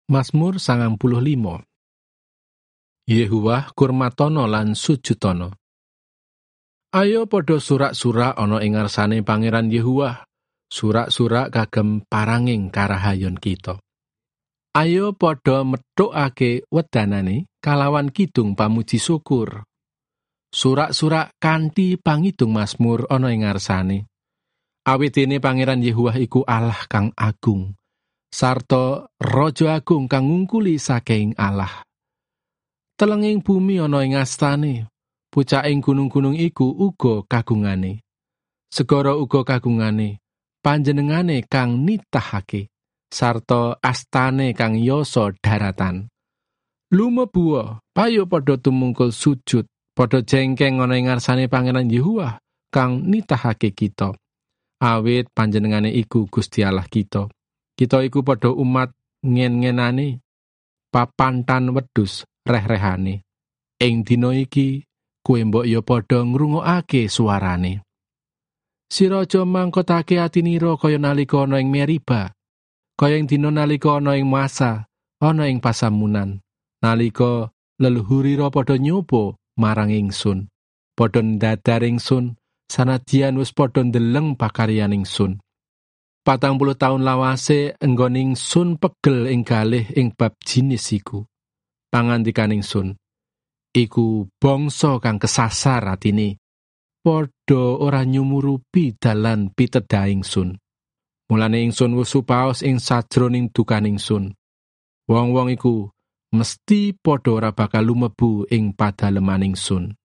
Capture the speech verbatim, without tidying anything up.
Mazmur sangang puluh limo. Yehuwah kurmatono lan sujutono. Ayo padha surak-surak ana ing ngarsane Pangeran Yehuwah, surak-surak kagem paranging karahayon kita. Ayo padha methukake wedanane kalawan kidung pamuji syukur. Surak-surak kanthi pangidung Mazmur ana ing ngarsane. Awit dene Pangeran Yehuwah iku Allah kang agung, sarta Raja agung kang ngungkuli saking Allah. Telenging bumi ana ing astane, pucaking gunung-gunung iku uga kagungane. Segara uga kagungane, panjenengane kang nitahake, sarta astane kang yasa daratan. Lumebu, payo padha tumungkul sujud, padha jengkeng ana ing ngarsane Pangeran Yehuwah kang nitahake kita. Awit panjenengane iku Gusti Allah kita. Kita iku padha umat ngen-ngenane, papantan wedhus reh-rehane. Ing dina iki kowe mbok ya padha ngrungokake suarane. Sira aja mangkotake atinira kaya nalika ana ing Meriba, kaya ing dina nalika ana ing Masa, ana ing pasamunan, nalika leluhurira padha nyoba marang ingsun, padha ndadar ingsun sanadyan wis padha ndeleng pakaryan ingsun. Patang puluh taun lawase enggon ingsun pegel ing galih ing bab jinis iku. Pangandikan ingsun, iku bangsa kang kesasar atine, padha ora nyumurupi dalan pitedha ingsun. Mulane ingsun wis supaos ing sajroning dukan ingsun. Wong-wong iku mesti padha ora bakal lumebu ing padaleman ingsun.